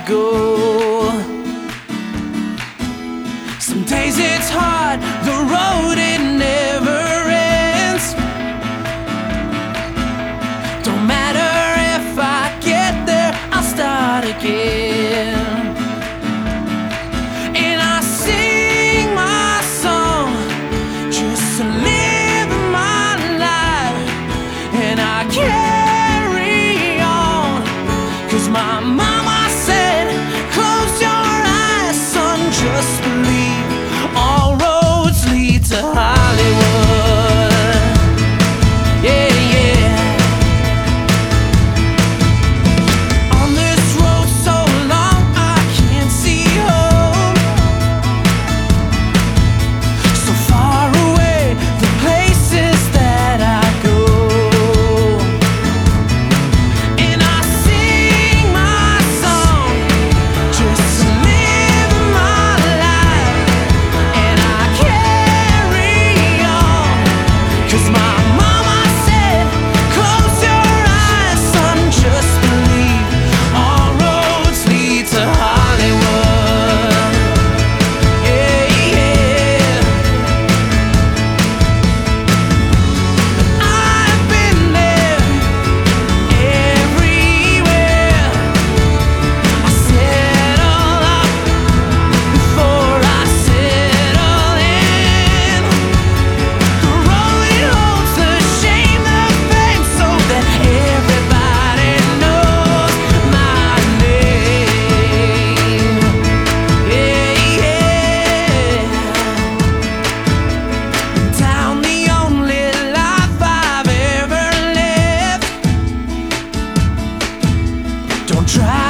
go. Some days it's hard, the road it never ends. Don't matter if I get there, I'll start again. And I sing my song just to live my life, and I carry on, 'cause my mama said, close your eyes, son, just believe all roads lead to Hollywood. Yeah, yeah. On this road so long I can't see home, so far away the places that I go. And I sing my song just to live my life, and I carry on, 'cause my mama said, close your eyes, son, just believe all roads lead to Hollywood. Yeah, yeah. I've been there everywhere. I settle up before I settle in. The road it holds the shame, the fame, so that everybody knows my name. Yeah, yeah. Down the only life I've ever lived. Don't try